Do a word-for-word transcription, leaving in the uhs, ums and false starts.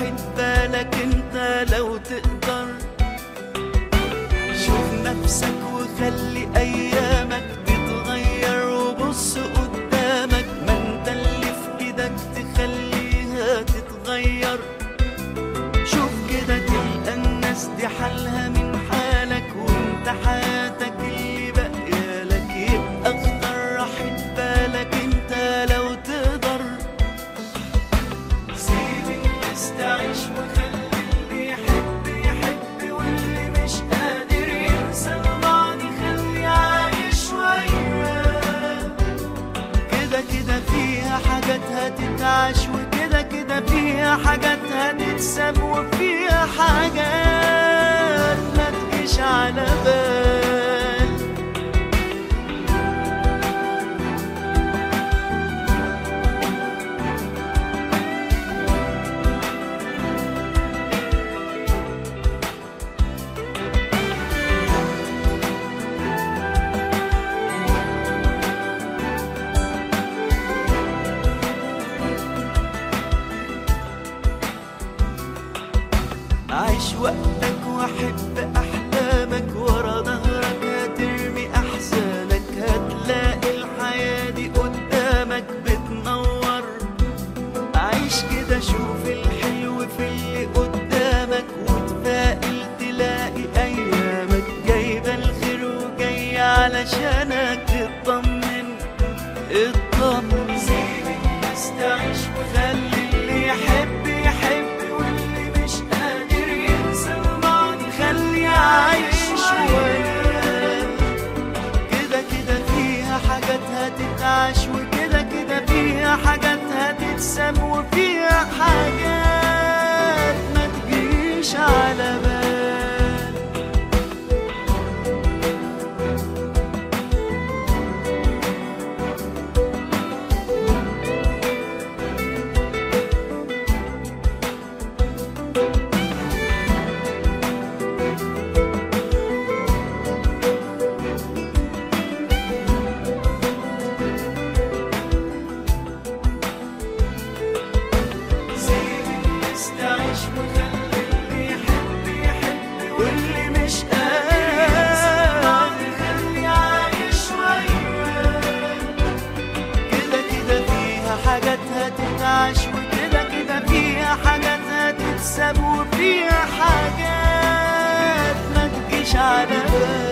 راحت بالك انت لو تقدر. شوف نفسك وخلي ايامك تتغير، وبص قدامك ما انت اللي في ايدك تخليها تتغير. شوف كده تلقى الناس دي حالها من حالك، وانت حياتك اللي بقيالك. يبقى اختار راحت بالك انت لو تقدر. سيب الناس تعيش وخلي اللي يحب يحب، واللي مش قادر ينسى الماضي خليه عايش شوية. كده كده فيها حاجات هتتعاش، وكده كده فيها حاجات هتتساب، وفيها حاجات ما تجيش على بال. عيش وقتك وحب أحلامك، ورا ظهرك هترمي أحزانك. هتلاقي الحياة دي قدامك بتنور. عيش كده شوف الحلو في اللي قدامك، وتفائل تلاقي أيامك جايبة الخير وجاية علشانك. اطمن اطمن، سيب الناس تعيش وخلي اللي يحب يحب، واللي مش قادر ينسى الماضي خليه عايش شوية. كده كده فيها حاجات هتتعاش، وكده كده فيها حاجات هتتساب، وفيها حاجات ما تجيش على بال. حاجات هتتعاش، وكده كده فيها حاجات هتتساب، وفيها حاجات ما تجيش على بالك.